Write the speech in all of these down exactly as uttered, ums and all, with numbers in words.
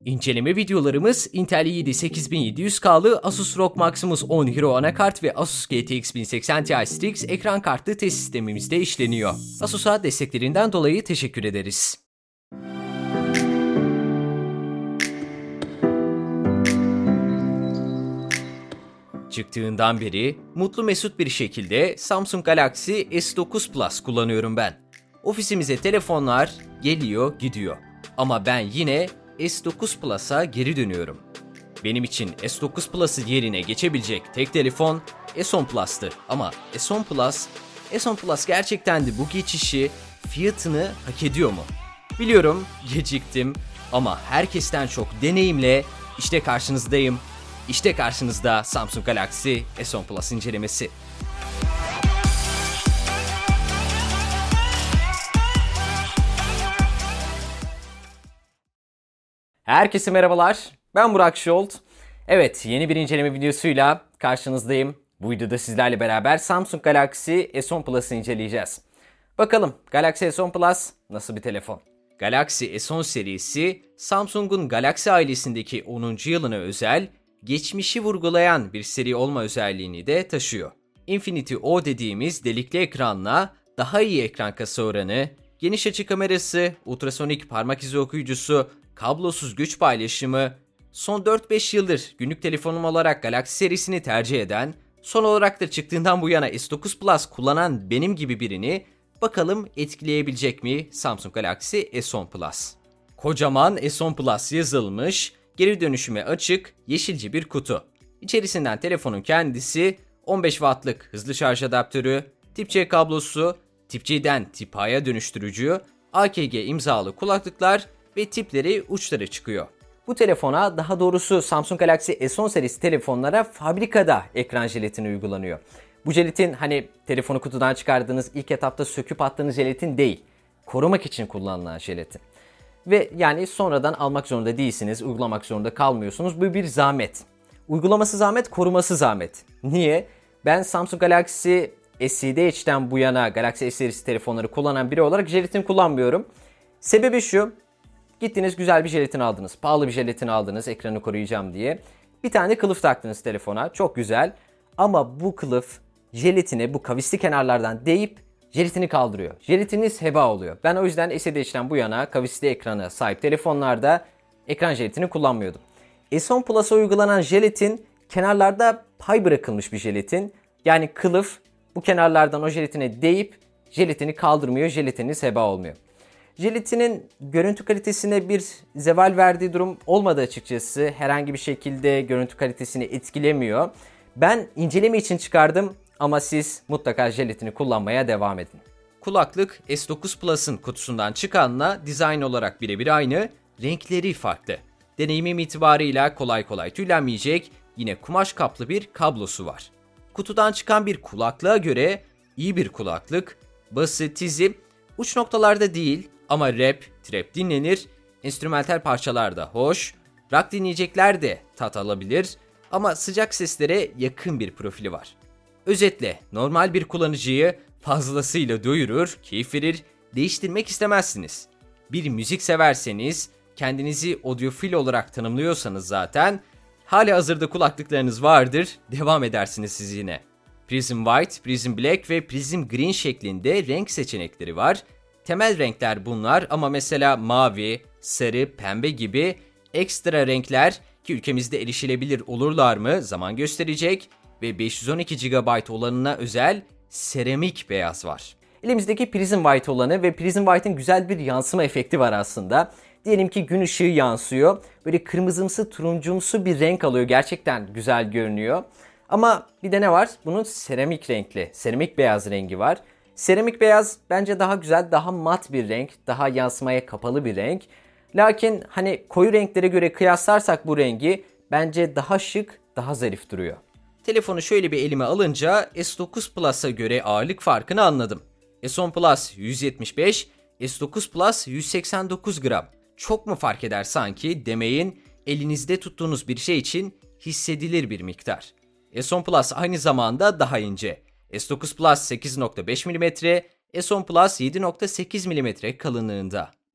İnceleme videolarımız Intel i yedi sekiz bin yedi yüz K'lı Asus R O G Maximus on Hero anakart ve Asus G T X bin seksen Ti Strix ekran kartlı test sistemimizde işleniyor. Asus'a desteklerinden dolayı teşekkür ederiz. Çıktığından beri mutlu mesut bir şekilde Samsung Galaxy S dokuz Plus kullanıyorum ben. Ofisimize telefonlar geliyor gidiyor. Ama ben yine S dokuz Plus'a geri dönüyorum. Benim için S dokuz Plus'ı yerine geçebilecek tek telefon S on Plus'tı. Ama S on Plus, S on Plus gerçekten de bu geçişi, fiyatını hak ediyor mu? Biliyorum, geciktim ama herkesten çok deneyimle işte karşınızdayım. İşte karşınızda Samsung Galaxy S on Plus incelemesi. Herkese merhabalar, ben Burak Şolt. Evet, yeni bir inceleme videosuyla karşınızdayım. Bu videoda sizlerle beraber Samsung Galaxy S on Plus'ı inceleyeceğiz. Bakalım Galaxy S on Plus nasıl bir telefon? Galaxy S on serisi, Samsung'un Galaxy ailesindeki onuncu yılına özel, geçmişi vurgulayan bir seri olma özelliğini de taşıyor. Infinity O dediğimiz delikli ekranla daha iyi ekran kasa oranı, geniş açı kamerası, ultrasonik parmak izi okuyucusu, kablosuz güç paylaşımı, son dört beş yıldır günlük telefonum olarak Galaxy serisini tercih eden, son olarak da çıktığından bu yana S dokuz Plus kullanan benim gibi birini bakalım etkileyebilecek mi Samsung Galaxy S on Plus? Kocaman S on Plus yazılmış, geri dönüşüme açık, yeşilci bir kutu. İçerisinden telefonun kendisi, on beş wattlık hızlı şarj adaptörü, Tip C kablosu, Tip C'den Tip A'ya dönüştürücü, A K G imzalı kulaklıklar ve tipleri uçları çıkıyor. Bu telefona, daha doğrusu Samsung Galaxy S on serisi telefonlara fabrikada ekran jelatini uygulanıyor. Bu jelatin hani telefonu kutudan çıkardığınız ilk etapta söküp attığınız jelatin değil, korumak için kullanılan jelatin. Ve yani sonradan almak zorunda değilsiniz, uygulamak zorunda kalmıyorsunuz. Bu bir zahmet. Uygulaması zahmet, koruması zahmet. Niye? Ben Samsung Galaxy S E D Edge'den bu yana Galaxy S serisi telefonları kullanan biri olarak jelatin kullanmıyorum. Sebebi şu, gittiniz güzel bir jelatin aldınız, pahalı bir jelatin aldınız ekranı koruyacağım diye. Bir tane kılıf taktınız telefona, çok güzel. Ama bu kılıf jelatine bu kavisli kenarlardan değip jelatini kaldırıyor. Jelatiniz heba oluyor. Ben o yüzden S E D Edge'den bu yana kavisli ekrana sahip telefonlarda ekran jelatini kullanmıyordum. S on Plus'a uygulanan jelatin kenarlarda pay bırakılmış bir jelatin. Yani kılıf bu kenarlardan o jelatine değip jelatini kaldırmıyor, jelatininiz heba olmuyor. Jelatinin görüntü kalitesine bir zeval verdiği durum olmadı açıkçası. Herhangi bir şekilde görüntü kalitesini etkilemiyor. Ben inceleme için çıkardım ama siz mutlaka jelatini kullanmaya devam edin. Kulaklık S dokuz Plus'ın kutusundan çıkanla dizayn olarak birebir aynı, renkleri farklı. Deneyimim itibarıyla kolay kolay tüylenmeyecek, yine kumaş kaplı bir kablosu var. Kutudan çıkan bir kulaklığa göre iyi bir kulaklık, bası, tizi, uç noktalarda değil ama rap, trap dinlenir, enstrümantal parçalar da hoş, rock dinleyecekler de tat alabilir ama sıcak seslere yakın bir profili var. Özetle normal bir kullanıcıyı fazlasıyla doyurur, keyif verir, değiştirmek istemezsiniz. Bir müzik severseniz, kendinizi audiofil olarak tanımlıyorsanız zaten, hali hazırda kulaklıklarınız vardır, devam edersiniz siz yine. Prism White, Prism Black ve Prism Green şeklinde renk seçenekleri var. Temel renkler bunlar ama mesela mavi, sarı, pembe gibi ekstra renkler ki ülkemizde erişilebilir olurlar mı zaman gösterecek ve beş yüz on iki gigabayt olanına özel seramik beyaz var. Elimizdeki Prism White olanı ve Prism White'ın güzel bir yansıma efekti var aslında. Diyelim ki gün ışığı yansıyor. Böyle kırmızımsı, turuncumsu bir renk alıyor. Gerçekten güzel görünüyor. Ama bir de ne var? Bunun seramik renkli, seramik beyaz rengi var. Seramik beyaz bence daha güzel, daha mat bir renk, daha yansımaya kapalı bir renk. Lakin hani koyu renklere göre kıyaslarsak bu rengi bence daha şık, daha zarif duruyor. Telefonu şöyle bir elime alınca S dokuz Plus'a göre ağırlık farkını anladım. S on Plus yüz yetmiş beş, S dokuz Plus yüz seksen dokuz gram. Çok mu fark eder sanki demeyin, elinizde tuttuğunuz bir şey için hissedilir bir miktar. S on Plus aynı zamanda daha ince. S dokuz Plus sekiz nokta beş milimetre, S on Plus yedi nokta sekiz milimetre kalınlığında.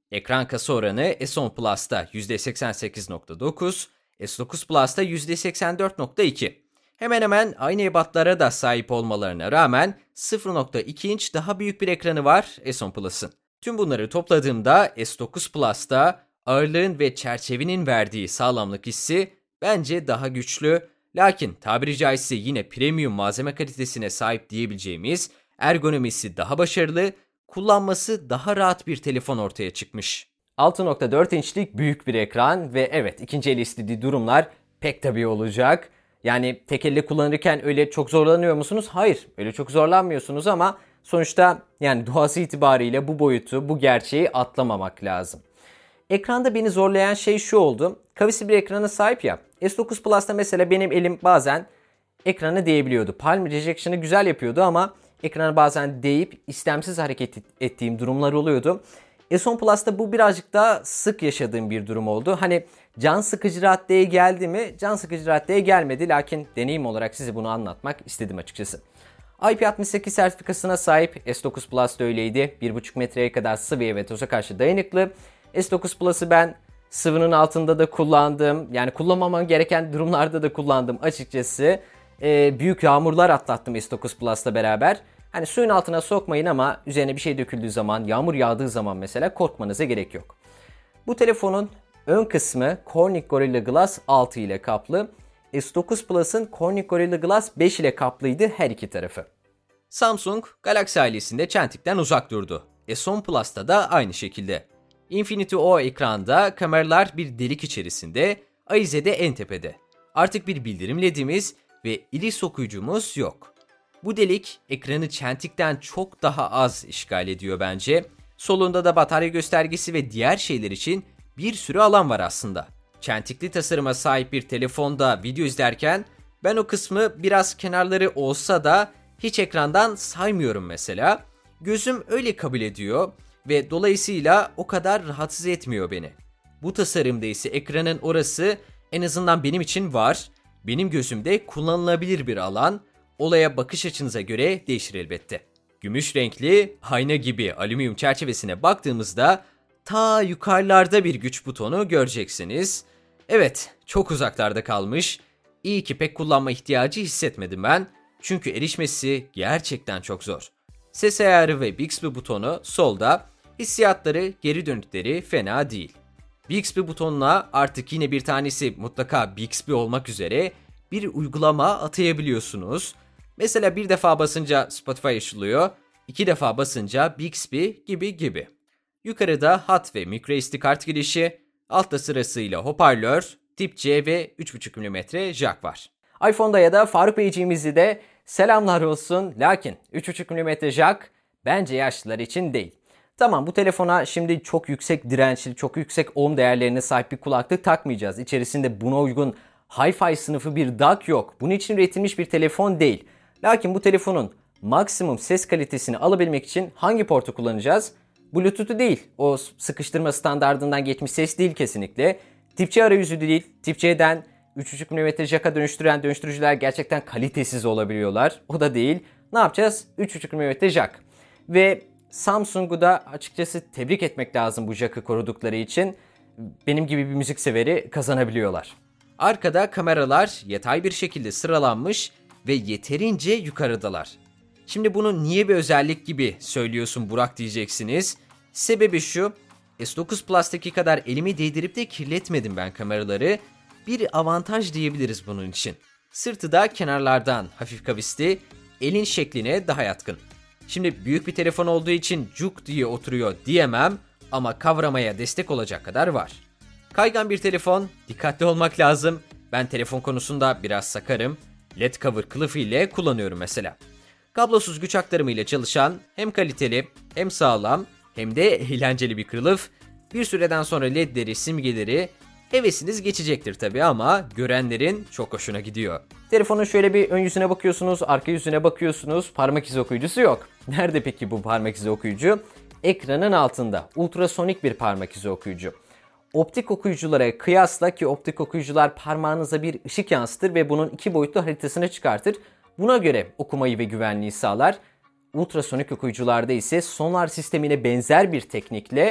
Ekran kasa oranı S on Plus'ta yüzde seksen sekiz nokta dokuz, S dokuz Plus'ta yüzde seksen dört nokta iki. Hemen hemen aynı ebatlara da sahip olmalarına rağmen sıfır nokta iki inç daha büyük bir ekranı var S on Plus'ın. Tüm bunları topladığımda S dokuz Plus'ta ağırlığın ve çerçevenin verdiği sağlamlık hissi bence daha güçlü, lakin tabiri caizse yine premium malzeme kalitesine sahip diyebileceğimiz ergonomisi daha başarılı, kullanması daha rahat bir telefon ortaya çıkmış. altı nokta dört inçlik büyük bir ekran ve evet, ikinci el istediği durumlar pek tabii olacak. Yani tek elle kullanırken öyle çok zorlanıyor musunuz? Hayır, öyle çok zorlanmıyorsunuz ama sonuçta yani doğası itibariyle bu boyutu, bu gerçeği atlamamak lazım. Ekranda beni zorlayan şey şu oldu. Kavisli bir ekrana sahip ya. S dokuz Plus'ta mesela benim elim bazen ekrana değebiliyordu. Palm rejection'ı güzel yapıyordu ama ekrana bazen değip istemsiz hareket ettiğim durumlar oluyordu. S on Plus'ta bu birazcık daha sık yaşadığım bir durum oldu. Hani can sıkıcı raddeye geldi mi? Can sıkıcı raddeye gelmedi. Lakin deneyim olarak size bunu anlatmak istedim açıkçası. I P altmış sekiz sertifikasına sahip S dokuz Plus da öyleydi. bir buçuk metreye kadar sıvıya ve toza karşı dayanıklı. S dokuz Plus'ı ben sıvının altında da kullandım. Yani kullanmamam gereken durumlarda da kullandım açıkçası. Ee, büyük yağmurlar atlattım S dokuz Plus'la beraber. Hani suyun altına sokmayın ama üzerine bir şey döküldüğü zaman, yağmur yağdığı zaman mesela korkmanıza gerek yok. Bu telefonun ön kısmı Corning Gorilla Glass altı ile kaplı. S dokuz Plus'ın Corning Gorilla Glass beş ile kaplıydı her iki tarafı. Samsung, Galaxy ailesinde çentikten uzak durdu. S on Plus'ta da aynı şekilde. Infinity O ekranda kameralar bir delik içerisinde, ahizede en tepede. Artık bir bildirim ledimiz ve iris okuyucumuz yok. Bu delik ekranı çentikten çok daha az işgal ediyor bence. Solunda da batarya göstergesi ve diğer şeyler için bir sürü alan var aslında. Çentikli tasarıma sahip bir telefonda video izlerken ben o kısmı biraz kenarları olsa da hiç ekrandan saymıyorum mesela. Gözüm öyle kabul ediyor ve dolayısıyla o kadar rahatsız etmiyor beni. Bu tasarımda ise ekranın orası en azından benim için var. Benim gözümde kullanılabilir bir alan. Olaya bakış açınıza göre değişir elbette. Gümüş renkli, ayna gibi alüminyum çerçevesine baktığımızda ta yukarılarda bir güç butonu göreceksiniz. Evet, çok uzaklarda kalmış. İyi ki pek kullanma ihtiyacı hissetmedim ben. Çünkü erişmesi gerçekten çok zor. Ses ayarı ve Bixby butonu solda, hissiyatları, geri dönütleri fena değil. Bixby butonuna artık yine bir tanesi mutlaka Bixby olmak üzere bir uygulama atayabiliyorsunuz. Mesela bir defa basınca Spotify açılıyor, iki defa basınca Bixby gibi gibi. Yukarıda hat ve microSD kart girişi, altta sırasıyla hoparlör, tip C ve üç buçuk milimetre jack var. iPhone'da ya da Faruk Beyciğimizde de selamlar olsun, lakin üç buçuk milimetre jack bence yaşlılar için değil. Tamam, bu telefona şimdi çok yüksek dirençli, çok yüksek ohm değerlerine sahip bir kulaklık takmayacağız. İçerisinde buna uygun Hi-Fi sınıfı bir D A C yok. Bunun için üretilmiş bir telefon değil. Lakin bu telefonun maksimum ses kalitesini alabilmek için hangi portu kullanacağız? Bluetooth'u değil. O sıkıştırma standardından geçmiş ses değil kesinlikle. Tip C arayüzü değil. Tip C'den üç buçuk milimetre jack'a dönüştüren dönüştürücüler gerçekten kalitesiz olabiliyorlar. O da değil. Ne yapacağız? üç buçuk milimetre jack. Ve Samsung'u da açıkçası tebrik etmek lazım bu jack'ı korudukları için. Benim gibi bir müzik severi kazanabiliyorlar. Arkada kameralar yatay bir şekilde sıralanmış ve yeterince yukarıdalar. Şimdi bunu niye bir özellik gibi söylüyorsun Burak diyeceksiniz. Sebebi şu, S dokuz Plus'taki kadar elimi değdirip de kirletmedim ben kameraları. Bir avantaj diyebiliriz bunun için. Sırtı da kenarlardan hafif kavisli, elin şekline daha yatkın. Şimdi büyük bir telefon olduğu için cuk diye oturuyor diyemem ama kavramaya destek olacak kadar var. Kaygan bir telefon, dikkatli olmak lazım. Ben telefon konusunda biraz sakarım. L E D cover kılıfı ile kullanıyorum mesela. Kablosuz güç aktarımı ile çalışan hem kaliteli hem sağlam hem de eğlenceli bir kılıf. Bir süreden sonra L E D'leri, simgeleri hevesiniz geçecektir tabii ama görenlerin çok hoşuna gidiyor. Telefonun şöyle bir ön yüzüne bakıyorsunuz, arka yüzüne bakıyorsunuz. Parmak izi okuyucusu yok. Nerede peki bu parmak izi okuyucu? Ekranın altında. Ultrasonik bir parmak izi okuyucu. Optik okuyuculara kıyasla, ki optik okuyucular parmağınıza bir ışık yansıtır ve bunun iki boyutlu haritasını çıkartır. Buna göre okumayı ve güvenliği sağlar. Ultrasonik okuyucularda ise sonar sistemine benzer bir teknikle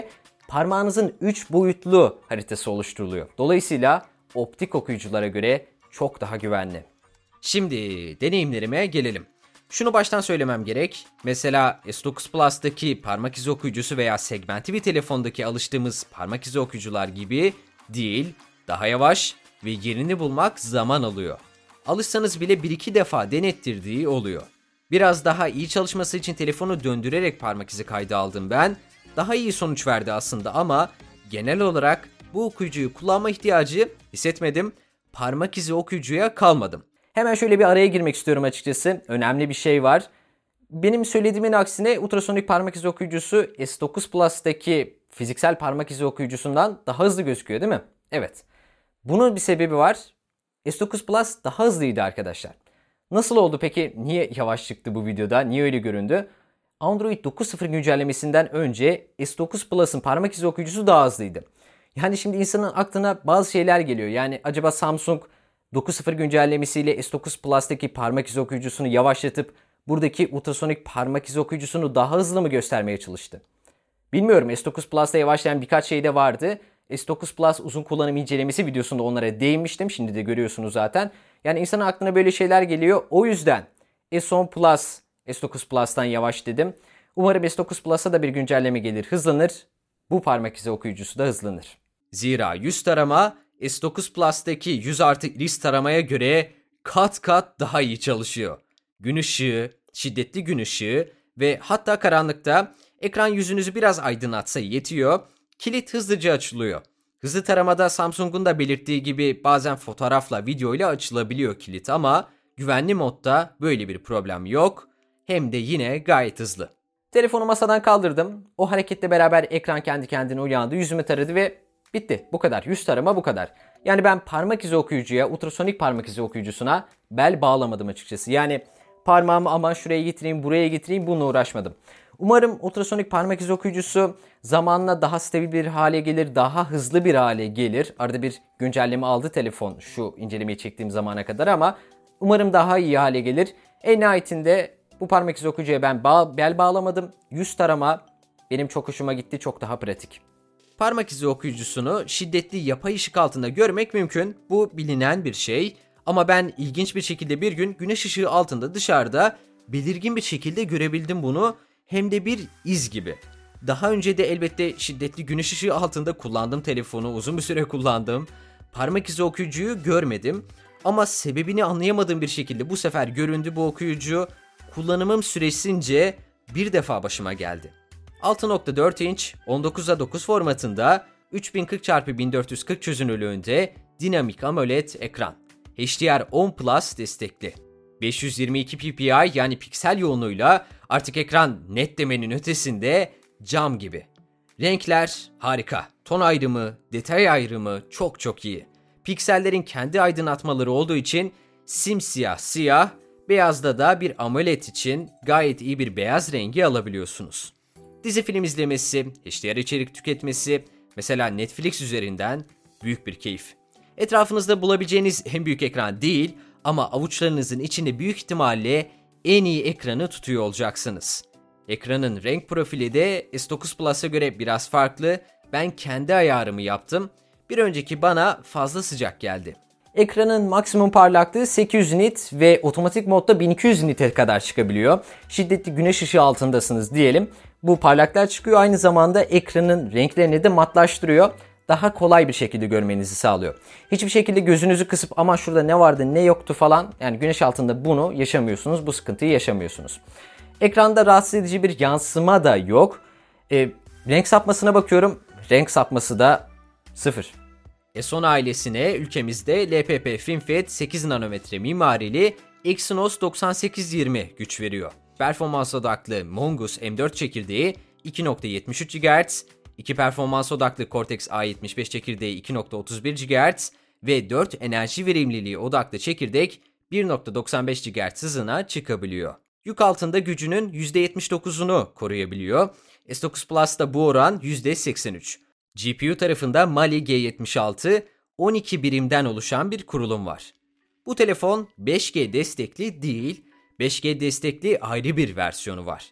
parmağınızın üç boyutlu haritası oluşturuluyor. Dolayısıyla optik okuyuculara göre çok daha güvenli. Şimdi deneyimlerime gelelim. Şunu baştan söylemem gerek. Mesela S dokuz Plus'taki parmak izi okuyucusu veya segmenti bir telefondaki alıştığımız parmak izi okuyucular gibi değil, daha yavaş ve yerini bulmak zaman alıyor. Alışsanız bile bir iki defa denettirdiği oluyor. Biraz daha iyi çalışması için telefonu döndürerek parmak izi kaydı aldım ben. Daha iyi sonuç verdi aslında ama genel olarak bu okuyucuyu kullanma ihtiyacı hissetmedim. Parmak izi okuyucuya kalmadım. Hemen şöyle bir araya girmek istiyorum açıkçası. Önemli bir şey var. Benim söylediğimin aksine ultrasonik parmak izi okuyucusu S dokuz Plus'taki fiziksel parmak izi okuyucusundan daha hızlı gözüküyor değil mi? Evet. Bunun bir sebebi var. S dokuz Plus daha hızlıydı arkadaşlar. Nasıl oldu peki? Niye yavaş çıktı bu videoda? Niye öyle göründü? Android dokuz nokta sıfır güncellemesinden önce S dokuz Plus'ın parmak izi okuyucusu daha hızlıydı. Yani şimdi insanın aklına bazı şeyler geliyor. Yani acaba Samsung dokuz nokta sıfır güncellemesiyle S dokuz Plus'taki parmak izi okuyucusunu yavaşlatıp buradaki ultrasonik parmak izi okuyucusunu daha hızlı mı göstermeye çalıştı? Bilmiyorum, S dokuz Plus'ta yavaşlayan birkaç şey de vardı. S dokuz Plus uzun kullanım incelemesi videosunda onlara değinmiştim. Şimdi de görüyorsunuz zaten. Yani insanın aklına böyle şeyler geliyor. O yüzden S on Plus, S dokuz Plus'tan yavaş dedim. Umarım S dokuz Plus'a da bir güncelleme gelir, hızlanır. Bu parmak izi okuyucusu da hızlanır. Zira yüz tarama S dokuz Plus'taki yüz artı iris taramaya göre kat kat daha iyi çalışıyor. Gün ışığı, şiddetli gün ışığı ve hatta karanlıkta ekran yüzünüzü biraz aydınlatsa yetiyor. Kilit hızlıca açılıyor. Hızlı taramada Samsung'un da belirttiği gibi bazen fotoğrafla, videoyla açılabiliyor kilit ama güvenli modda böyle bir problem yok. Hem de yine gayet hızlı. Telefonu masadan kaldırdım. O hareketle beraber ekran kendi kendine uyandı, yüzümü taradı ve bitti. Bu kadar. Yüz tarama bu kadar. Yani ben parmak izi okuyucuya, ultrasonik parmak izi okuyucusuna bel bağlamadım açıkçası. Yani parmağımı aman şuraya getireyim, buraya getireyim, bununla uğraşmadım. Umarım ultrasonik parmak izi okuyucusu zamanla daha stabil bir hale gelir, daha hızlı bir hale gelir. Arada bir güncelleme aldı telefon şu incelemeyi çektiğim zamana kadar ama umarım daha iyi hale gelir. En nihayetinde bu parmak izi okuyucuya ben bağ, bel bağlamadım. Yüz tarama benim çok hoşuma gitti, çok daha pratik. Parmak izi okuyucusunu şiddetli yapay ışık altında görmek mümkün. Bu bilinen bir şey. Ama ben ilginç bir şekilde bir gün güneş ışığı altında dışarıda belirgin bir şekilde görebildim bunu. Hem de bir iz gibi. Daha önce de elbette şiddetli güneş ışığı altında kullandım telefonu, uzun bir süre kullandım. Parmak izi okuyucuyu görmedim. Ama sebebini anlayamadığım bir şekilde bu sefer göründü bu okuyucu. Kullanımım süresince bir defa başıma geldi. altı nokta dört inç on dokuza dokuz formatında üç bin kırk çarpı bin dört yüz kırk çözünürlüğünde dinamik AMOLED ekran. H D R on Plus destekli. beş yüz yirmi iki P P I yani piksel yoğunluğuyla artık ekran net demenin ötesinde cam gibi. Renkler harika. Ton ayrımı, detay ayrımı çok çok iyi. Piksellerin kendi aydınlatmaları olduğu için simsiyah siyah, beyazda da bir AMOLED için gayet iyi bir beyaz rengi alabiliyorsunuz. Dizi film izlemesi, H D R içerik tüketmesi, mesela Netflix üzerinden büyük bir keyif. Etrafınızda bulabileceğiniz en büyük ekran değil ama avuçlarınızın içinde büyük ihtimalle en iyi ekranı tutuyor olacaksınız. Ekranın renk profili de S dokuz Plus'a göre biraz farklı. Ben kendi ayarımı yaptım. Bir önceki bana fazla sıcak geldi. Ekranın maksimum parlaklığı sekiz yüz nit ve otomatik modda bin iki yüz nite kadar çıkabiliyor. Şiddetli güneş ışığı altındasınız diyelim. Bu parlaklıklar çıkıyor, aynı zamanda ekranın renklerini de matlaştırıyor. Daha kolay bir şekilde görmenizi sağlıyor. Hiçbir şekilde gözünüzü kısıp ama şurada ne vardı ne yoktu falan, yani güneş altında bunu yaşamıyorsunuz. Bu sıkıntıyı yaşamıyorsunuz. Ekranda rahatsız edici bir yansıma da yok. E, renk sapmasına bakıyorum. Renk sapması da sıfır. S on ailesine ülkemizde L P P FinFET sekiz nanometre mimarili Exynos doksan sekiz yirmi güç veriyor. Performans odaklı Mongoose M dört çekirdeği iki nokta yetmiş üç gigahertz, iki performans odaklı Cortex A yetmiş beş çekirdeği iki nokta otuz bir gigahertz ve dört enerji verimliliği odaklı çekirdek bir nokta doksan beş gigahertz hızına çıkabiliyor. Yük altında gücünün yüzde yetmiş dokuzunu koruyabiliyor. S dokuz Plus'ta bu oran yüzde seksen üç. G P U tarafında Mali G yetmiş altı, on iki birimden oluşan bir kurulum var. Bu telefon beş G destekli değil, beş G destekli ayrı bir versiyonu var.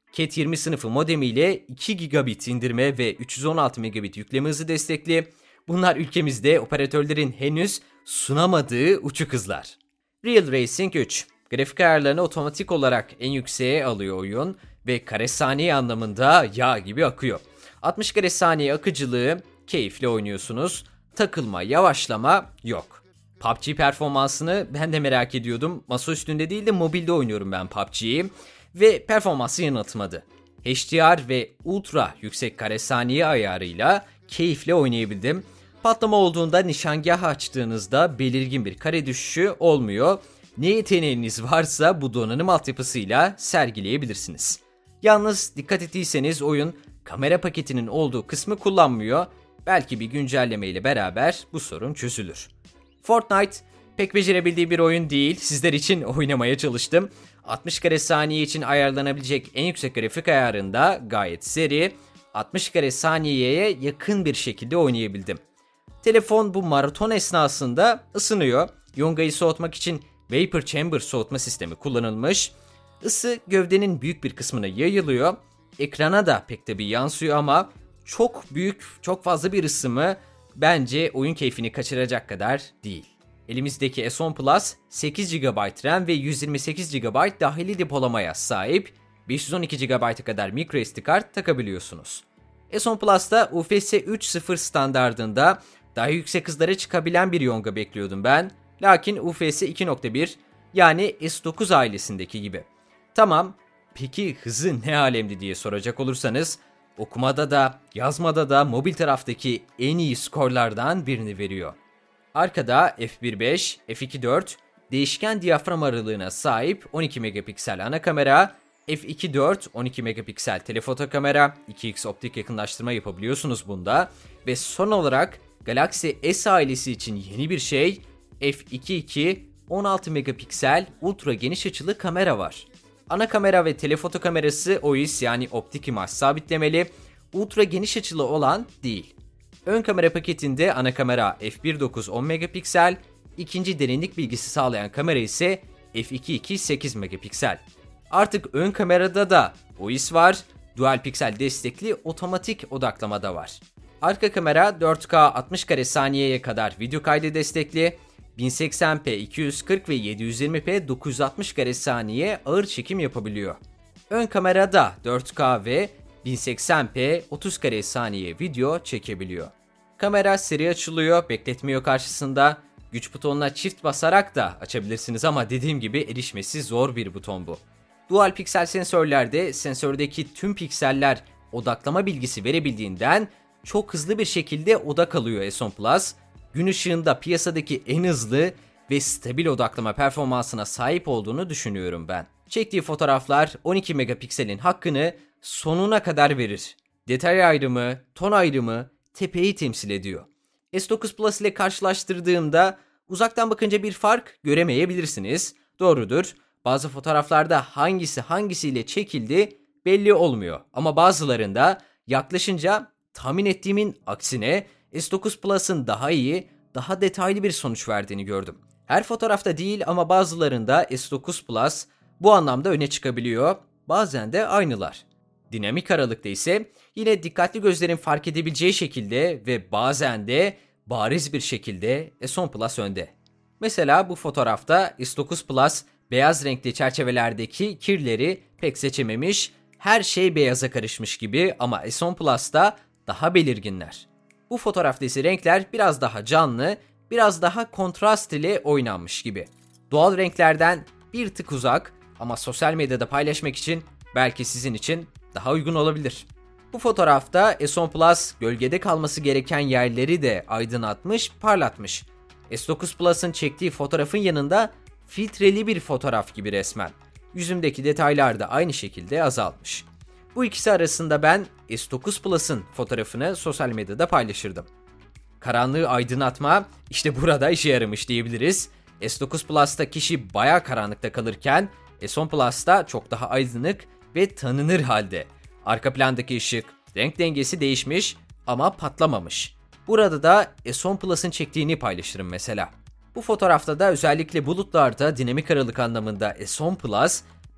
Cat yirmi sınıfı modemiyle iki gigabit indirme ve üç yüz on altı megabit yükleme hızı destekli. Bunlar ülkemizde operatörlerin henüz sunamadığı uçuk hızlar. Real Racing üç. Grafik ayarlarını otomatik olarak en yükseğe alıyor oyun ve kare saniye anlamında yağ gibi akıyor. altmış kare saniye akıcılığı, keyifli oynuyorsunuz. Takılma, yavaşlama yok. P U B G performansını ben de merak ediyordum. Masa üstünde değil de mobilde oynuyorum ben P U B G'yi. Ve performansı yanıltmadı. H D R ve ultra yüksek kare saniye ayarıyla keyifle oynayabildim. Patlama olduğunda nişangahı açtığınızda belirgin bir kare düşüşü olmuyor. Ne yeteneğiniz varsa bu donanım altyapısıyla sergileyebilirsiniz. Yalnız dikkat ettiyseniz oyun kamera paketinin olduğu kısmı kullanmıyor. Belki bir güncelleme ile beraber bu sorun çözülür. Fortnite pek becerebildiği bir oyun değil. Sizler için oynamaya çalıştım. altmış kare saniye için ayarlanabilecek en yüksek grafik ayarında gayet seri, altmış kare saniyeye yakın bir şekilde oynayabildim. Telefon bu maraton esnasında ısınıyor. Yongayı soğutmak için Vapor Chamber soğutma sistemi kullanılmış. Isı gövdenin büyük bir kısmına yayılıyor. Ekrana da pek de bir yansıyor ama çok büyük, çok fazla bir ısımı bence oyun keyfini kaçıracak kadar değil. Elimizdeki S on Plus sekiz gigabayt RAM ve yüz yirmi sekiz gigabayt dahili depolamaya sahip, beş yüz on iki gigabayta kadar microSD kart takabiliyorsunuz. S on Plus'ta U F S üç nokta sıfır standardında daha yüksek hızlara çıkabilen bir Yonga bekliyordum ben. Lakin U F S iki nokta bir yani S dokuz ailesindeki gibi. Tamam, peki hızı ne alemdi diye soracak olursanız, okumada da yazmada da mobil taraftaki en iyi skorlardan birini veriyor. Arkada F bir nokta beş, F iki nokta dört, değişken diyafram aralığına sahip on iki megapiksel ana kamera, F iki nokta dört, on iki megapiksel telefoto kamera, iki x optik yakınlaştırma yapabiliyorsunuz bunda ve son olarak Galaxy S ailesi için yeni bir şey, F iki nokta iki, on altı megapiksel ultra geniş açılı kamera var. Ana kamera ve telefoto kamerası O I S yani optik imaj sabitlemeli, ultra geniş açılı olan değil. Ön kamera paketinde ana kamera F bir nokta dokuz on megapiksel, ikinci derinlik bilgisi sağlayan kamera ise F iki nokta iki sekiz megapiksel. Artık ön kamerada da O I S var, dual piksel destekli otomatik odaklama da var. Arka kamera dört K altmış kare saniyeye kadar video kaydı destekli, bin seksen p iki yüz kırk ve yedi yüz yirmi p dokuz yüz altmış kare saniye ağır çekim yapabiliyor. Ön kamerada dört K ve bin seksen p otuz kare saniye video çekebiliyor. Kamera seri açılıyor, bekletmiyor karşısında. Güç butonuna çift basarak da açabilirsiniz ama dediğim gibi erişmesi zor bir buton bu. Dual piksel sensörlerde sensördeki tüm pikseller odaklama bilgisi verebildiğinden çok hızlı bir şekilde odak alıyor S on Plus. Gün ışığında piyasadaki en hızlı ve stabil odaklama performansına sahip olduğunu düşünüyorum ben. Çektiği fotoğraflar on iki megapikselin hakkını sonuna kadar verir. Detay ayrımı, ton ayrımı tepeyi temsil ediyor. S dokuz Plus ile karşılaştırdığımda uzaktan bakınca bir fark göremeyebilirsiniz. Doğrudur. Bazı fotoğraflarda hangisi hangisiyle çekildi belli olmuyor. Ama bazılarında yaklaşınca tahmin ettiğimin aksine S dokuz Plus'ın daha iyi, daha detaylı bir sonuç verdiğini gördüm. Her fotoğrafta değil ama bazılarında S dokuz Plus bu anlamda öne çıkabiliyor. Bazen de aynılar. Dinamik aralıkta ise yine dikkatli gözlerin fark edebileceği şekilde ve bazen de bariz bir şekilde S on Plus önde. Mesela bu fotoğrafta S dokuz Plus beyaz renkli çerçevelerdeki kirleri pek seçememiş, her şey beyaza karışmış gibi ama S on Plus'ta daha belirginler. Bu fotoğrafta ise renkler biraz daha canlı, biraz daha kontrast ile oynanmış gibi. Doğal renklerden bir tık uzak ama sosyal medyada paylaşmak için belki sizin için daha uygun olabilir. Bu fotoğrafta S on Plus gölgede kalması gereken yerleri de aydınlatmış, parlatmış. S dokuz Plus'ın çektiği fotoğrafın yanında filtreli bir fotoğraf gibi resmen. Yüzümdeki detaylar da aynı şekilde azalmış. Bu ikisi arasında ben S dokuz Plus'ın fotoğrafını sosyal medyada paylaşırdım. Karanlığı aydınlatma işte burada işe yaramış diyebiliriz. S dokuz Plus'ta kişi bayağı karanlıkta kalırken S on Plus'ta çok daha aydınlık ve tanınır halde. Arka plandaki ışık, renk dengesi değişmiş ama patlamamış. Burada da S on Plus'ın çektiğini paylaşırım mesela. Bu fotoğrafta da özellikle bulutlarda dinamik aralık anlamında S on Plus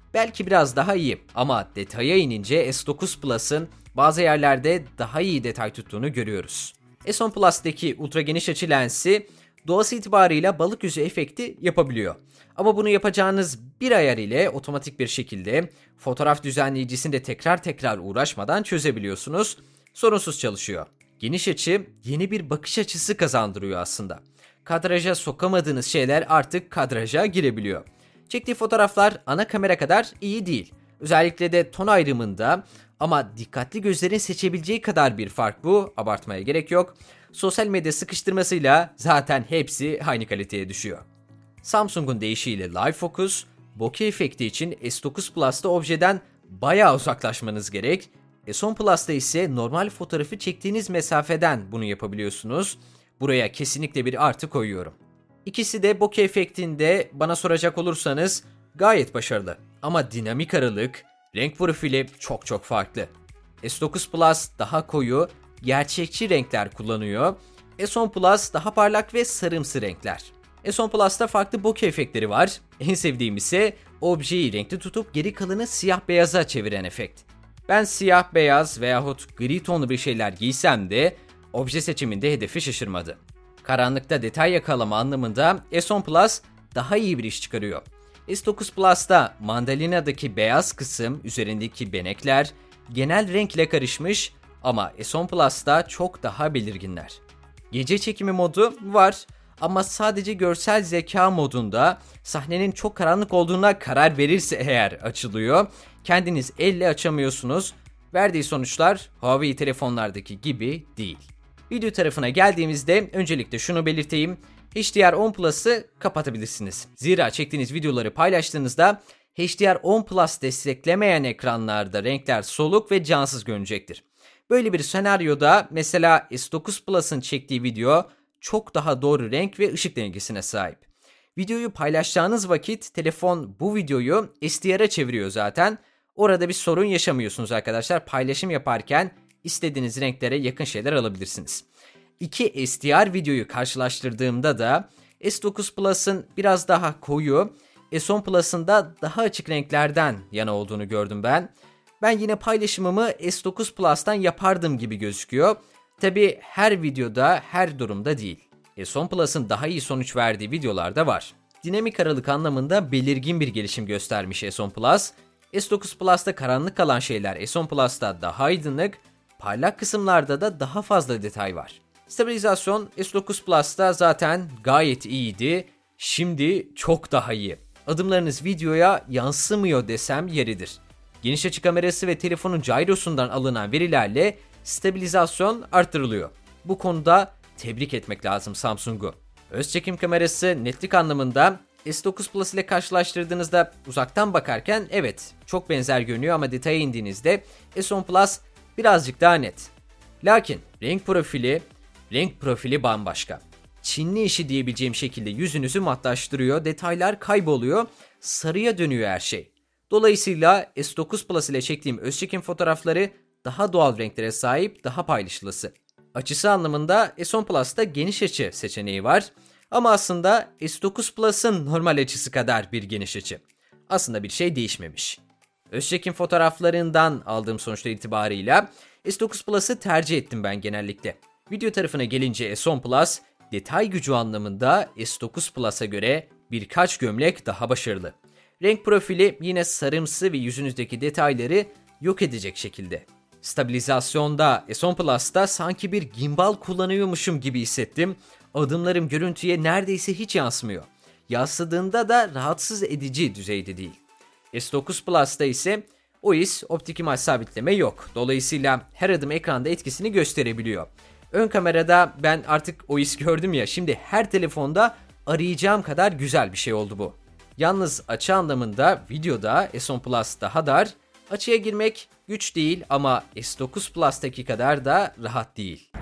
belki biraz daha iyi ama detaya inince S dokuz Plus'ın bazı yerlerde daha iyi detay tuttuğunu görüyoruz. S on Plus'taki ultra geniş açı lensi doğası itibarıyla balık yüzü efekti yapabiliyor. Ama bunu yapacağınız bir ayar ile otomatik bir şekilde fotoğraf düzenleyicisinde tekrar tekrar uğraşmadan çözebiliyorsunuz. Sorunsuz çalışıyor. Geniş açı yeni bir bakış açısı kazandırıyor aslında. Kadraja sokamadığınız şeyler artık kadraja girebiliyor. Çektiği fotoğraflar ana kamera kadar iyi değil. Özellikle de ton ayrımında, ama dikkatli gözlerin seçebileceği kadar bir fark bu, abartmaya gerek yok. Sosyal medya sıkıştırmasıyla zaten hepsi aynı kaliteye düşüyor. Samsung'un deyişiyle Live Focus, bokeh efekti için S dokuz Plus'ta objeden bayağı uzaklaşmanız gerek. S on Plus'ta ise normal fotoğrafı çektiğiniz mesafeden bunu yapabiliyorsunuz. Buraya kesinlikle bir artı koyuyorum. İkisi de bokeh efektinde bana soracak olursanız gayet başarılı. Ama dinamik aralık, renk profili çok çok farklı. S dokuz Plus daha koyu, gerçekçi renkler kullanıyor. S on Plus daha parlak ve sarımsı renkler. S on Plus'ta farklı bokeh efektleri var. En sevdiğim ise objeyi renkli tutup geri kalanı siyah beyaza çeviren efekt. Ben siyah beyaz veyahut gri tonlu bir şeyler giysem de obje seçiminde hedefi şaşırmadı. Karanlıkta detay yakalama anlamında S on Plus daha iyi bir iş çıkarıyor. S dokuz Plus'ta mandalina'daki beyaz kısım, üzerindeki benekler genel renkle karışmış ama S on Plus'ta çok daha belirginler. Gece çekimi modu var ama sadece görsel zeka modunda, sahnenin çok karanlık olduğuna karar verirse eğer açılıyor. Kendiniz elle açamıyorsunuz. Verdiği sonuçlar Huawei telefonlardaki gibi değil. Video tarafına geldiğimizde öncelikle şunu belirteyim. H D R on Plus'ı kapatabilirsiniz. Zira çektiğiniz videoları paylaştığınızda H D R on Plus desteklemeyen ekranlarda renkler soluk ve cansız görünecektir. Böyle bir senaryoda mesela S dokuz Plus'ın çektiği video çok daha doğru renk ve ışık dengesine sahip. Videoyu paylaşacağınız vakit telefon bu videoyu S D R'a çeviriyor zaten. Orada bir sorun yaşamıyorsunuz arkadaşlar. Paylaşım yaparken istediğiniz renklere yakın şeyler alabilirsiniz. İki S D R videoyu karşılaştırdığımda da S dokuz Plus'ın biraz daha koyu, S on Plus'ın da daha açık renklerden yana olduğunu gördüm ben. Ben yine paylaşımımı S dokuz Plus'tan yapardım gibi gözüküyor. Tabi her videoda, her durumda değil. S on Plus'ın daha iyi sonuç verdiği videolar da var. Dinamik aralık anlamında belirgin bir gelişim göstermiş S on Plus. S dokuz Plus'ta karanlık kalan şeyler S on Plus'ta daha aydınlık, parlak kısımlarda da daha fazla detay var. Stabilizasyon S dokuz Plus'ta zaten gayet iyiydi. Şimdi çok daha iyi. Adımlarınız videoya yansımıyor desem yeridir. Geniş açı kamerası ve telefonun gyrosundan alınan verilerle stabilizasyon arttırılıyor. Bu konuda tebrik etmek lazım Samsung'u. Öz çekim kamerası netlik anlamında S dokuz Plus ile karşılaştırdığınızda uzaktan bakarken evet çok benzer görünüyor ama detaya indiğinizde S on Plus birazcık daha net. Lakin renk profili, renk profili bambaşka. Çinli işi diyebileceğim şekilde yüzünüzü matlaştırıyor, detaylar kayboluyor, sarıya dönüyor her şey. Dolayısıyla S dokuz Plus ile çektiğim öz çekim fotoğrafları daha doğal renklere sahip, daha paylaşılısı. Açısı anlamında S on Plus'ta geniş açı seçeneği var. Ama aslında S dokuz Plus'ın normal açısı kadar bir geniş açı. Aslında bir şey değişmemiş. Öz çekim fotoğraflarından aldığım sonuçlar itibarıyla S dokuz Plus'ı tercih ettim ben genellikle. Video tarafına gelince S on Plus, detay gücü anlamında S dokuz Plus'a göre birkaç gömlek daha başarılı. Renk profili yine sarımsı ve yüzünüzdeki detayları yok edecek şekilde. Stabilizasyonda S on Plus'ta sanki bir gimbal kullanıyormuşum gibi hissettim. Adımlarım görüntüye neredeyse hiç yansımıyor. Yansıdığında da rahatsız edici düzeyde değil. S dokuz Plus'ta ise O I S optik imaj sabitleme yok. Dolayısıyla her adım ekranda etkisini gösterebiliyor. Ön kamerada ben artık O I S gördüm ya, şimdi her telefonda arayacağım kadar güzel bir şey oldu bu. Yalnız açı anlamında videoda S on Plus daha dar. Açıya girmek güç değil ama S dokuz Plus'taki kadar da rahat değil.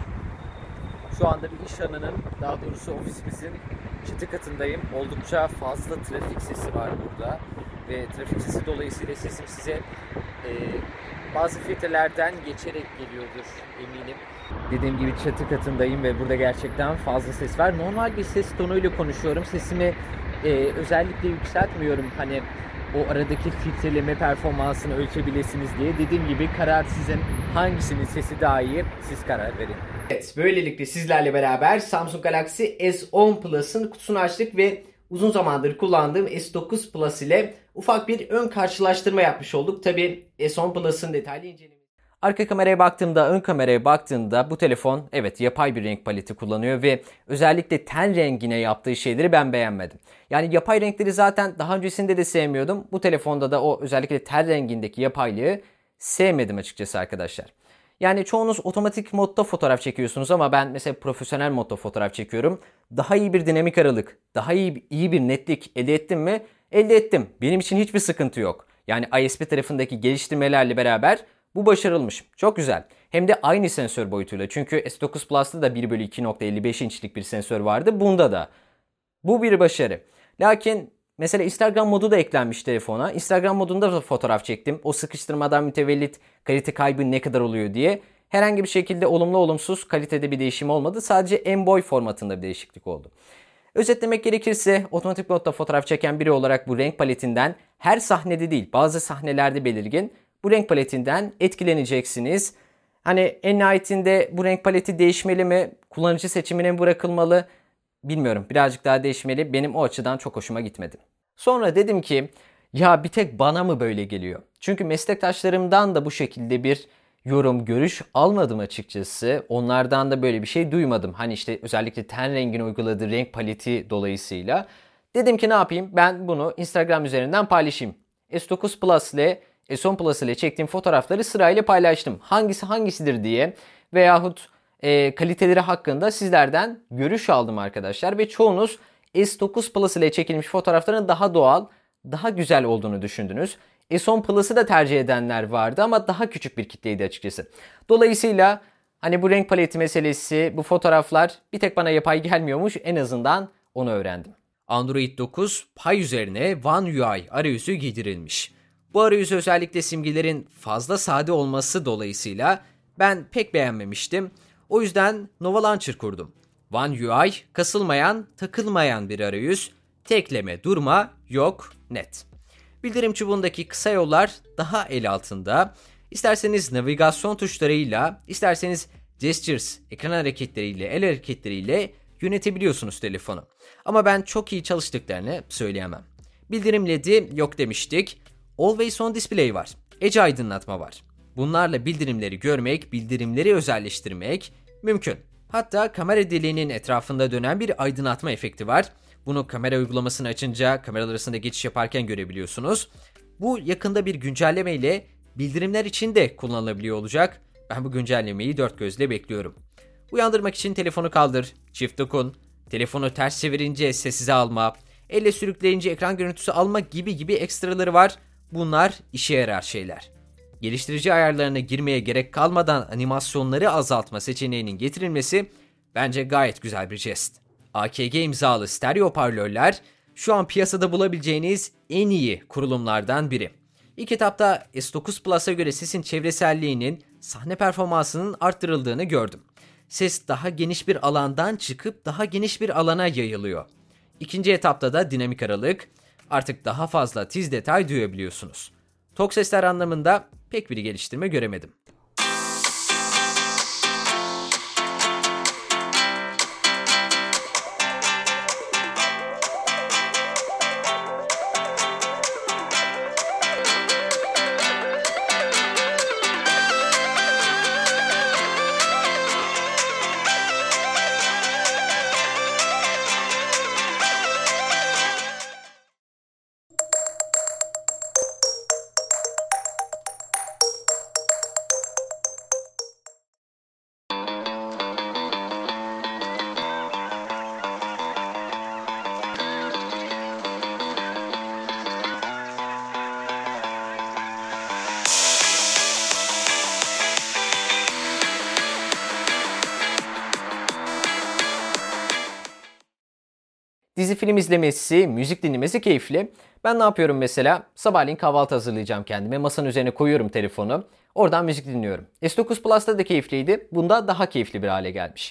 Şu anda bir iş alanının, daha doğrusu ofisimizin çatı katındayım. Oldukça fazla trafik sesi var burada. Ve trafik sesi dolayısıyla sesim size e, bazı filtrelerden geçerek geliyordur eminim. Dediğim gibi çatı katındayım ve burada gerçekten fazla ses var. Normal bir ses tonuyla konuşuyorum. Sesimi e, özellikle yükseltmiyorum. Hani o aradaki filtreleme performansını ölçebilirsiniz diye. Dediğim gibi karar sizin, hangisinin sesi daha iyi, siz karar verin. Evet, böylelikle sizlerle beraber Samsung Galaxy S on Plus'ın kutusunu açtık ve uzun zamandır kullandığım S dokuz Plus ile ufak bir ön karşılaştırma yapmış olduk. Tabii S on Plus'ın detaylı incelemesi. Arka kameraya baktığımda, ön kameraya baktığımda bu telefon evet yapay bir renk paleti kullanıyor ve özellikle ten rengine yaptığı şeyleri ben beğenmedim. Yani yapay renkleri zaten daha öncesinde de sevmiyordum. Bu telefonda da o özellikle ten rengindeki yapaylığı sevmedim açıkçası arkadaşlar. Yani çoğunuz otomatik modda fotoğraf çekiyorsunuz ama ben mesela profesyonel modda fotoğraf çekiyorum. Daha iyi bir dinamik aralık, daha iyi, iyi bir netlik elde ettim mi? Elde ettim. Benim için hiçbir sıkıntı yok. Yani I S P tarafındaki geliştirmelerle beraber bu başarılmış. Çok güzel. Hem de aynı sensör boyutuyla. Çünkü S dokuz Plus'ta da bir bölü iki nokta elli beş inçlik bir sensör vardı. Bunda da. Bu bir başarı. Lakin mesela Instagram modu da eklenmiş telefona. Instagram modunda da fotoğraf çektim. O sıkıştırmadan mütevellit kalite kaybı ne kadar oluyor diye. Herhangi bir şekilde olumlu olumsuz kalitede bir değişim olmadı. Sadece en boy formatında bir değişiklik oldu. Özetlemek gerekirse otomatik modda fotoğraf çeken biri olarak bu renk paletinden her sahnede değil bazı sahnelerde belirgin bu renk paletinden etkileneceksiniz. Hani en nihayetinde bu renk paleti değişmeli mi? Kullanıcı seçimine mi bırakılmalı? Bilmiyorum, birazcık daha değişmeli. Benim o açıdan çok hoşuma gitmedi. Sonra dedim ki ya bir tek bana mı böyle geliyor? Çünkü meslektaşlarımdan da bu şekilde bir yorum, görüş almadım açıkçası. Onlardan da böyle bir şey duymadım. Hani işte özellikle ten rengine uyguladığı renk paleti dolayısıyla. Dedim ki ne yapayım? Ben bunu Instagram üzerinden paylaşayım. S dokuz Plus ile S on Plus ile çektiğim fotoğrafları sırayla paylaştım. Hangisi hangisidir diye veyahut e, kaliteleri hakkında sizlerden görüş aldım arkadaşlar. Ve çoğunuz S dokuz Plus ile çekilmiş fotoğrafların daha doğal, daha güzel olduğunu düşündünüz. S on Plus'ı da tercih edenler vardı ama daha küçük bir kitleydi açıkçası. Dolayısıyla hani bu renk paleti meselesi, bu fotoğraflar bir tek bana yapay gelmiyormuş, en azından onu öğrendim. Android dokuz Pie üzerine One U I arayüzü giydirilmiş. Bu arayüzü özellikle simgelerin fazla sade olması dolayısıyla ben pek beğenmemiştim. O yüzden Nova Launcher kurdum. One U I kasılmayan, takılmayan bir arayüz. Tekleme, durma yok, net. Bildirim çubuğundaki kısa yollar daha el altında. İsterseniz navigasyon tuşlarıyla, isterseniz gestures, ekran hareketleriyle, el hareketleriyle yönetebiliyorsunuz telefonu. Ama ben çok iyi çalıştıklarını söyleyemem. Bildirim L E D'i yok demiştik. Always on display var. Ece aydınlatma var. Bunlarla bildirimleri görmek, bildirimleri özelleştirmek mümkün. Hatta kamera deliğinin etrafında dönen bir aydınlatma efekti var. Bunu kamera uygulamasını açınca kameralar arasında geçiş yaparken görebiliyorsunuz. Bu yakında bir güncelleme ile bildirimler için de kullanılabiliyor olacak. Ben bu güncellemeyi dört gözle bekliyorum. Uyandırmak için telefonu kaldır, çift dokun, telefonu ters çevirince sessize alma, elle sürükleyince ekran görüntüsü alma gibi gibi ekstraları var. Bunlar işe yarar şeyler. Geliştirici ayarlarına girmeye gerek kalmadan animasyonları azaltma seçeneğinin getirilmesi bence gayet güzel bir jest. A K G imzalı stereo hoparlörler şu an piyasada bulabileceğiniz en iyi kurulumlardan biri. İlk etapta S dokuz Plus'a göre sesin çevreselliğinin, sahne performansının arttırıldığını gördüm. Ses daha geniş bir alandan çıkıp daha geniş bir alana yayılıyor. İkinci etapta da dinamik aralık, artık daha fazla tiz detay duyabiliyorsunuz. Tok sesler anlamında pek bir geliştirme göremedim. Dizi film izlemesi, müzik dinlemesi keyifli. Ben ne yapıyorum mesela? Sabahleyin kahvaltı hazırlayacağım kendime. Masanın üzerine koyuyorum telefonu. Oradan müzik dinliyorum. S dokuz Plus'ta da keyifliydi. Bunda daha keyifli bir hale gelmiş.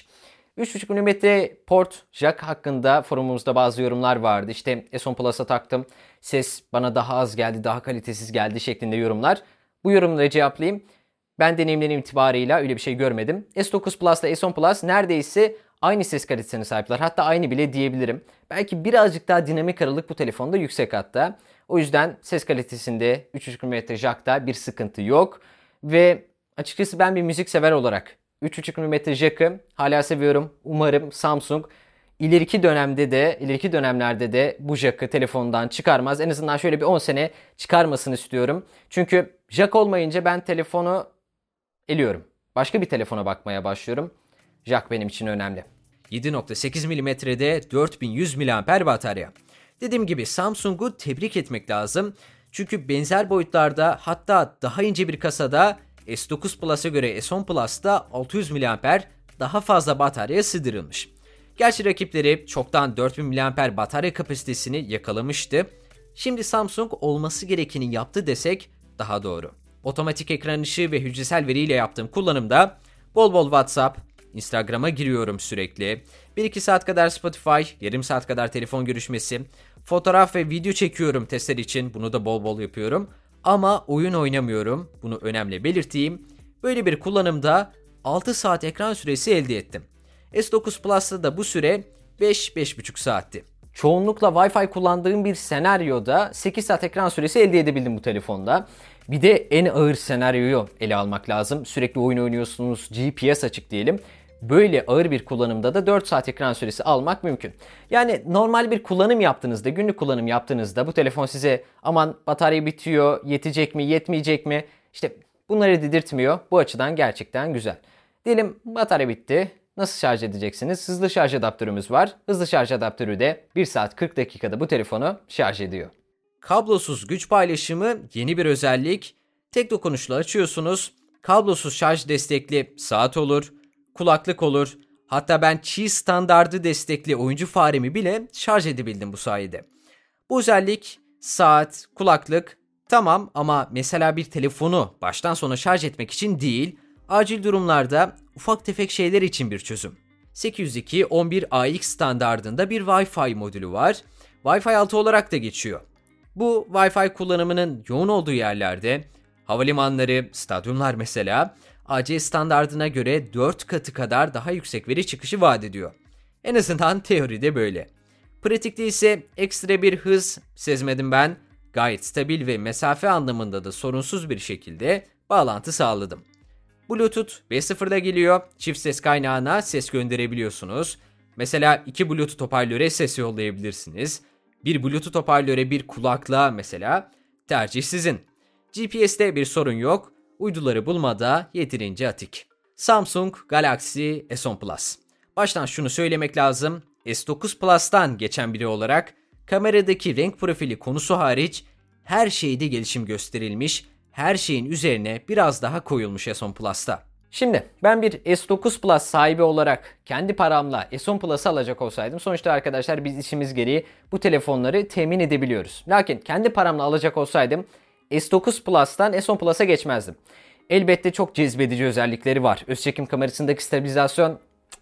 üç buçuk milimetre port jack hakkında forumumuzda bazı yorumlar vardı. İşte S on Plus'a taktım, ses bana daha az geldi, daha kalitesiz geldi şeklinde yorumlar. Bu yorumları cevaplayayım. Ben deneyimlerim itibarıyla öyle bir şey görmedim. S dokuz Plus ile S on Plus neredeyse aynı ses kalitesine sahipler. Hatta aynı bile diyebilirim. Belki birazcık daha dinamik aralık bu telefonda yüksek hatta. O yüzden ses kalitesinde üç buçuk milimetre jack'ta bir sıkıntı yok. Ve açıkçası ben bir müzik sever olarak üç buçuk milimetre jack'ı hala seviyorum. Umarım Samsung ileriki dönemde de, ileriki dönemlerde de bu jack'ı telefondan çıkarmaz. En azından şöyle bir on sene çıkarmasını istiyorum. Çünkü jack olmayınca ben telefonu eliyorum. Başka bir telefona bakmaya başlıyorum. Jack benim için önemli. yedi nokta sekiz milimetrede dört bin yüz miliamper batarya. Dediğim gibi Samsung'u tebrik etmek lazım. Çünkü benzer boyutlarda, hatta daha ince bir kasada S dokuz Plus'a göre S on Plus'ta altı yüz miliamper daha fazla bataryaya sığdırılmış. Gerçi rakipleri çoktan dört bin miliamper batarya kapasitesini yakalamıştı. Şimdi Samsung olması gerekeni yaptı desek daha doğru. Otomatik ekran ışığı ve hücresel veriyle yaptığım kullanımda bol bol WhatsApp, Instagram'a giriyorum sürekli. bir iki saat kadar Spotify, yarım saat kadar telefon görüşmesi, fotoğraf ve video çekiyorum testler için. Bunu da bol bol yapıyorum. Ama oyun oynamıyorum. Bunu önemli belirteyim. Böyle bir kullanımda altı saat ekran süresi elde ettim. S dokuz Plus'ta da bu süre beş beş buçuk saatti. Çoğunlukla Wi-Fi kullandığım bir senaryoda sekiz saat ekran süresi elde edebildim bu telefonda. Bir de en ağır senaryoyu ele almak lazım. Sürekli oyun oynuyorsunuz, G P S açık diyelim. Böyle ağır bir kullanımda da dört saat ekran süresi almak mümkün. Yani normal bir kullanım yaptığınızda, günlük kullanım yaptığınızda bu telefon size aman batarya bitiyor, yetecek mi, yetmeyecek mi? İşte bunları dedirtmiyor. Bu açıdan gerçekten güzel. Diyelim batarya bitti. Nasıl şarj edeceksiniz? Hızlı şarj adaptörümüz var. Hızlı şarj adaptörü de bir saat kırk dakikada bu telefonu şarj ediyor. Kablosuz güç paylaşımı yeni bir özellik. Tek dokunuşla açıyorsunuz. Kablosuz şarj destekli saat olur, kulaklık olur. Hatta ben Qi standardı destekli oyuncu faremi bile şarj edebildim bu sayede. Bu özellik saat, kulaklık tamam ama mesela bir telefonu baştan sona şarj etmek için değil, acil durumlarda ufak tefek şeyler için bir çözüm. sekiz yüz iki nokta on bir A X standardında bir Wi-Fi modülü var. Wi-Fi altı olarak da geçiyor. Bu Wi-Fi kullanımının yoğun olduğu yerlerde, havalimanları, stadyumlar mesela, A C standardına göre dört katı kadar daha yüksek veri çıkışı vaat ediyor. En azından teoride böyle. Pratikte ise ekstra bir hız sezmedim ben. Gayet stabil ve mesafe anlamında da sorunsuz bir şekilde bağlantı sağladım. Bluetooth beş nokta sıfırda geliyor. Çift ses kaynağına ses gönderebiliyorsunuz. Mesela iki Bluetooth hoparlöre ses yollayabilirsiniz. Bir Bluetooth hoparlöre bir kulaklığa mesela, tercih sizin. G P S'te bir sorun yok. Uyduları bulmada yeterince atik. Samsung Galaxy S on Plus. Baştan şunu söylemek lazım. S dokuz Plus'tan geçen biri olarak kameradaki renk profili konusu hariç her şeyde gelişim gösterilmiş, her şeyin üzerine biraz daha koyulmuş S on Plus'ta. Şimdi ben bir S dokuz Plus sahibi olarak kendi paramla S on Plus'ı alacak olsaydım, sonuçta arkadaşlar biz işimiz gereği bu telefonları temin edebiliyoruz. Lakin kendi paramla alacak olsaydım S dokuz Plus'tan S on Plus'a geçmezdim. Elbette çok cezbedici özellikleri var. Öz çekim kamerasındaki stabilizasyon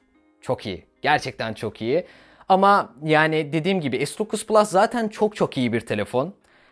çok iyi. Gerçekten çok iyi. Ama yani dediğim gibi S dokuz Plus zaten çok çok iyi bir telefon.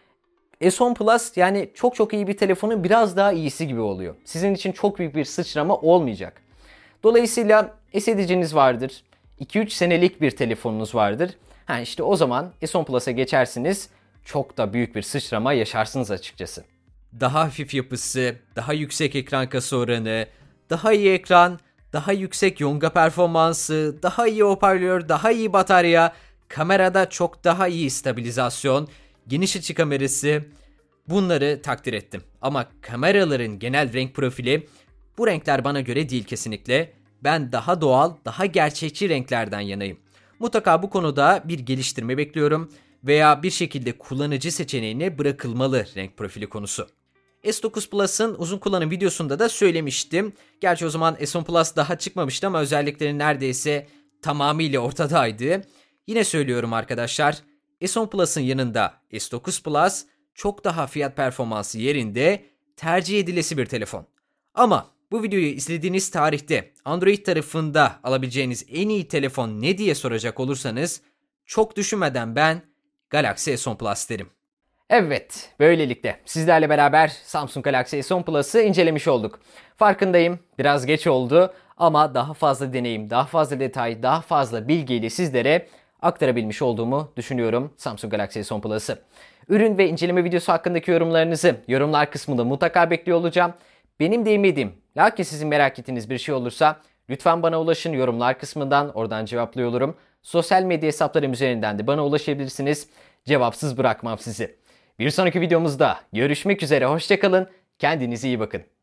S on Plus yani çok çok iyi bir telefonun biraz daha iyisi gibi oluyor. Sizin için çok büyük bir sıçrama olmayacak. Dolayısıyla S ediciniz vardır. iki üç senelik bir telefonunuz vardır. Ha işte o zaman S on Plus'a geçersiniz. Çok da büyük bir sıçrama yaşarsınız açıkçası. Daha hafif yapısı, daha yüksek ekran kasa oranı, daha iyi ekran, daha yüksek yonga performansı, daha iyi hoparlör, daha iyi batarya, kamerada çok daha iyi stabilizasyon, geniş açı kamerası, bunları takdir ettim. Ama kameraların genel renk profili, bu renkler bana göre değil kesinlikle. Ben daha doğal, daha gerçekçi renklerden yanayım. Mutlaka bu konuda bir geliştirme bekliyorum veya bir şekilde kullanıcı seçeneğine bırakılmalı renk profili konusu. S dokuz Plus'ın uzun kullanım videosunda da söylemiştim. Gerçi o zaman S on Plus daha çıkmamıştı ama özellikleri neredeyse tamamıyla ortadaydı. Yine söylüyorum arkadaşlar, S on Plus'ın yanında S dokuz Plus çok daha fiyat performansı yerinde tercih edilesi bir telefon. Ama Bu videoyu izlediğiniz tarihte Android tarafında alabileceğiniz en iyi telefon ne diye soracak olursanız çok düşünmeden ben Galaxy S on Plus derim. Evet, böylelikle sizlerle beraber Samsung Galaxy S on Plus'ı incelemiş olduk. Farkındayım, biraz geç oldu ama daha fazla deneyim, daha fazla detay, daha fazla bilgiyle sizlere aktarabilmiş olduğumu düşünüyorum Samsung Galaxy S on Plus'ı. Ürün ve inceleme videosu hakkındaki yorumlarınızı yorumlar kısmında mutlaka bekliyor olacağım. Benim de eminim, lakin sizin merak ettiğiniz bir şey olursa lütfen bana ulaşın yorumlar kısmından, oradan cevaplıyor olurum. Sosyal medya hesaplarım üzerinden de bana ulaşabilirsiniz. Cevapsız bırakmam sizi. Bir sonraki videomuzda görüşmek üzere, hoşça kalın, kendinize iyi bakın.